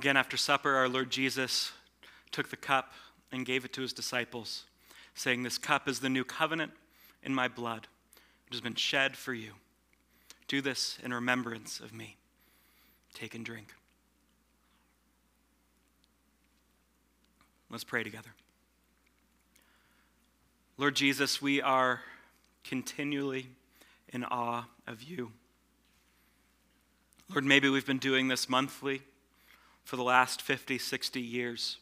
Again, after supper, our Lord Jesus took the cup and gave it to his disciples, saying, "This cup is the new covenant in my blood. It has been shed for you. Do this in remembrance of me." Take and drink. Let's pray together. Lord Jesus, we are continually in awe of you. Lord, maybe we've been doing this monthly for the last 50, 60 years.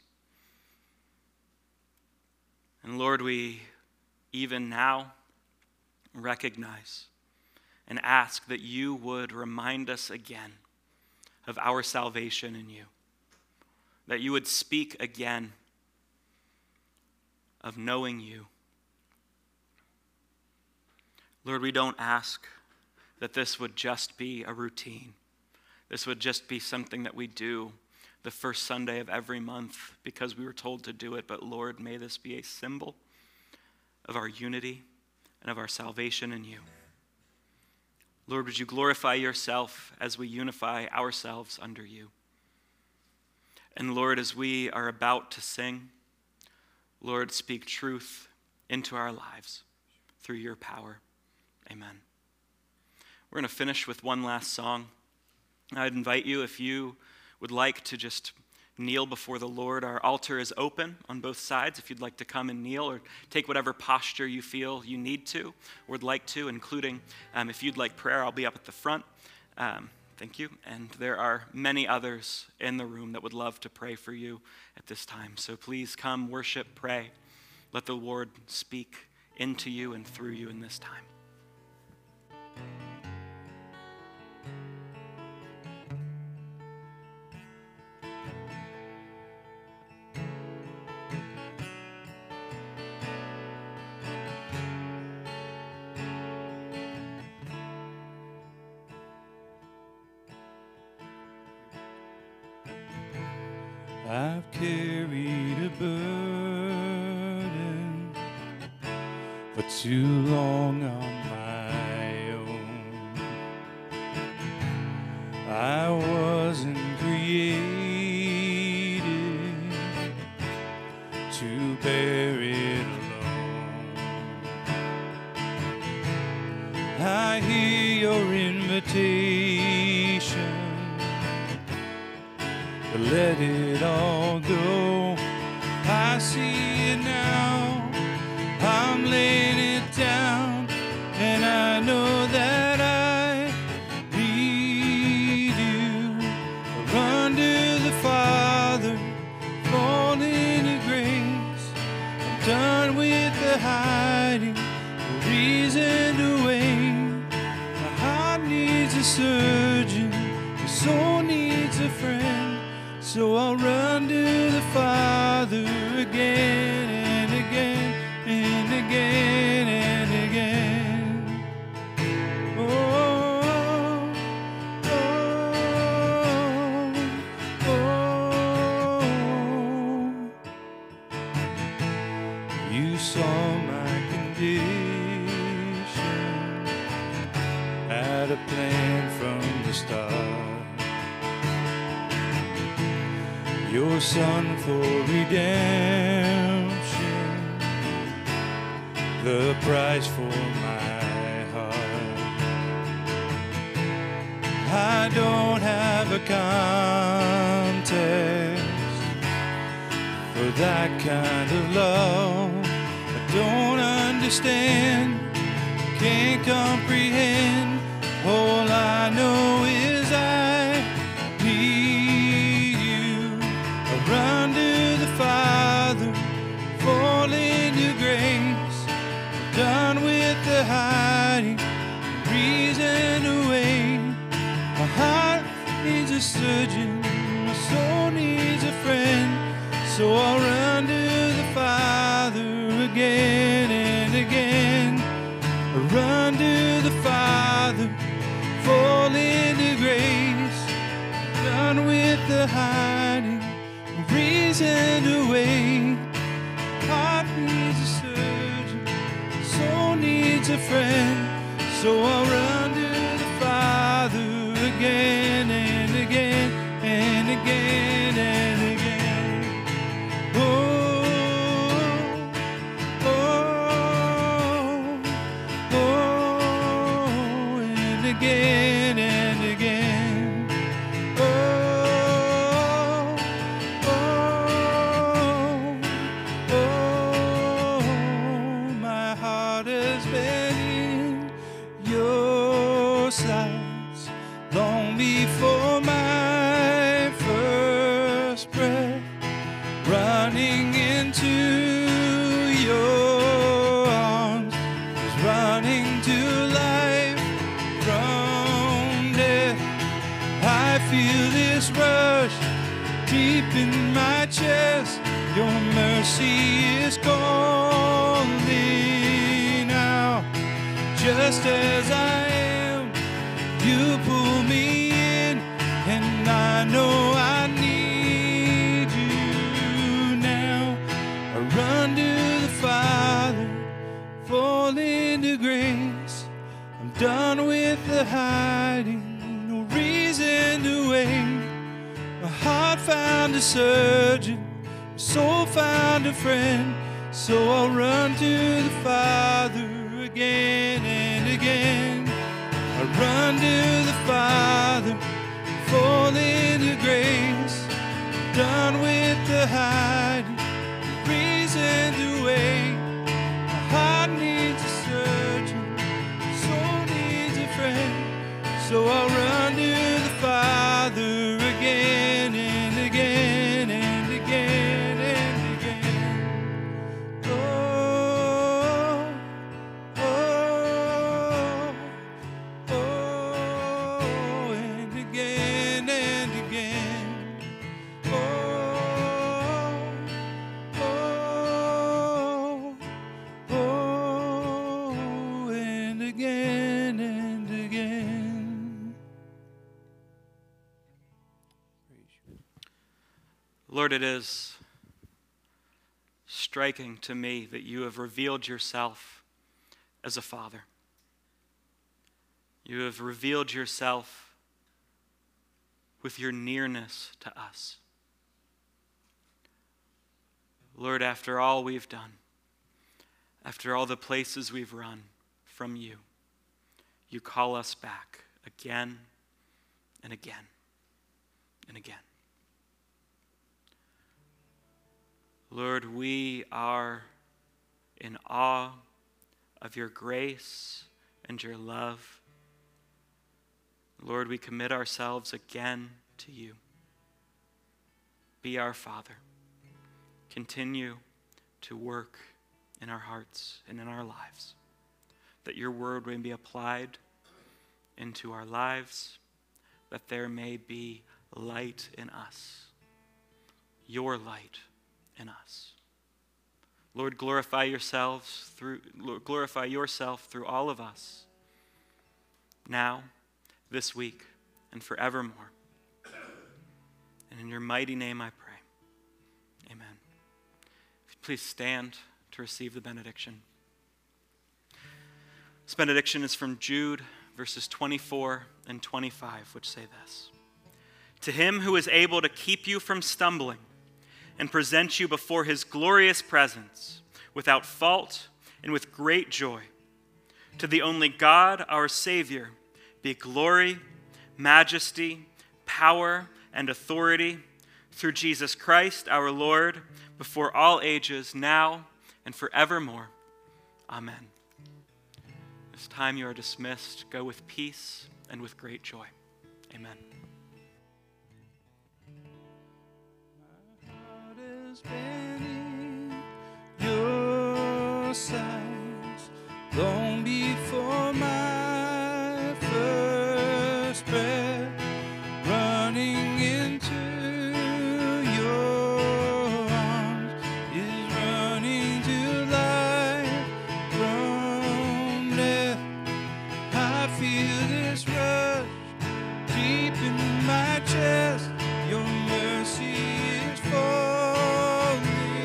And Lord, we even now recognize and ask that you would remind us again of our salvation in you, that you would speak again of knowing you. Lord, we don't ask that this would just be a routine. This would just be something that we do the first Sunday of every month because we were told to do it. But Lord, may this be a symbol of our unity and of our salvation in you. Lord, would you glorify yourself as we unify ourselves under you? And Lord, as we are about to sing, Lord, speak truth into our lives through your power. Amen. We're going to finish with one last song. I'd invite you, if you would like to just kneel before the Lord. Our altar is open on both sides if you'd like to come and kneel or take whatever posture you feel you need to or would like to, including if you'd like prayer, I'll be up at the front. Thank you. And there are many others in the room that would love to pray for you at this time. So please come, worship, pray. Let the Lord speak into you and through you in this time. I've carried a burden for too long on my own. I wasn't created to bear it alone. I hear your invitation, but let it all go. I see it now, I'm laying it down, and I know that I need you. I run to the Father, fall into grace. I'm done with the hiding, no reason to wait. My heart needs a surgeon, my soul needs a friend. So I'll run to the Father again and again and again and again. Oh, oh, oh. You saw my condition, had a plan from the start. Your Son for redemption, the price for my heart. I don't have a contest for that kind of love. I don't understand, can't comprehend. All I know is I need you. I run to the Father, fall into grace. I'm done with the hiding, reason to wait. My heart needs a surgeon, my soul needs a friend. So I'll run to the Father again and again. I run to the Father, fall into grace. Done with the hiding, reason to wait. Heart needs a surgeon, soul needs a friend. So I'll run to the Father again and again and again feel this rush deep in my chest. Your mercy is calling out. Just as I am, you pull me in, and I know I need you now. I run to the Father, fall into grace. I'm done with the hiding, no reason to wait. My heart found a surgeon, my soul found a friend, so I'll run to the Father again and again. I run to the Father, fall into grace. Done with the hiding, no reason to wait. My heart needs a surgeon, my soul needs a friend, so I'll run to the Father again and again and again and again. Oh, oh, oh, and again and again. Oh, oh, oh, and again and again. Lord, it is striking to me that you have revealed yourself as a father. You have revealed yourself with your nearness to us. Lord, after all we've done, after all the places we've run from you, you call us back again and again and again. Lord, we are in awe of your grace and your love. Lord, we commit ourselves again to you. Be our Father. Continue to work in our hearts and in our lives, that your word may be applied into our lives, that there may be light in us, your light in us. Lord, glorify yourself through all of us, now, this week, and forevermore. And in your mighty name I pray. Amen. If you please stand to receive the benediction. This benediction is from Jude, verses 24 and 25, which say this: To him who is able to keep you from stumbling and present you before his glorious presence without fault and with great joy, to the only God, our Savior, be glory, majesty, power, and authority through Jesus Christ our Lord, before all ages, now and forevermore. Amen. This time you are dismissed. Go with peace and with great joy. Amen. Has been in your sight long before my first breath, running into your arms is running to life from death. I feel this rush deep in my chest. Your mercy is falling.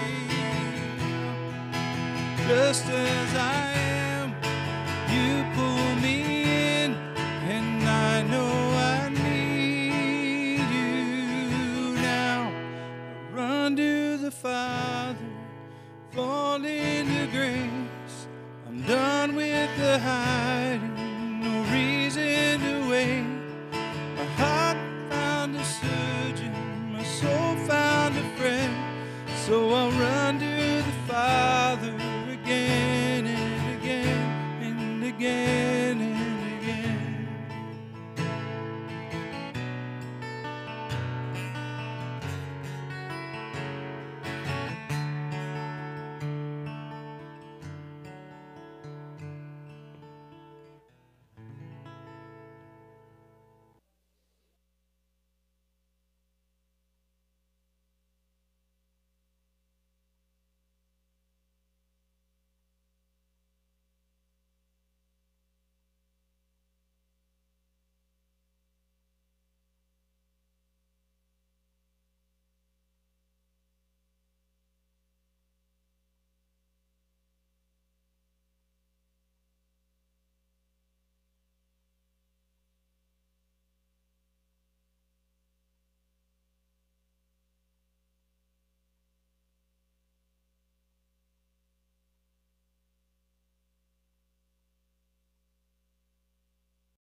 Just as I am, you pull me in, and I know I need you now. I run to the Father, fall into grace. I'm done with the hiding, no reason to wait. My heart found a surgeon, my soul found a friend, so I'll run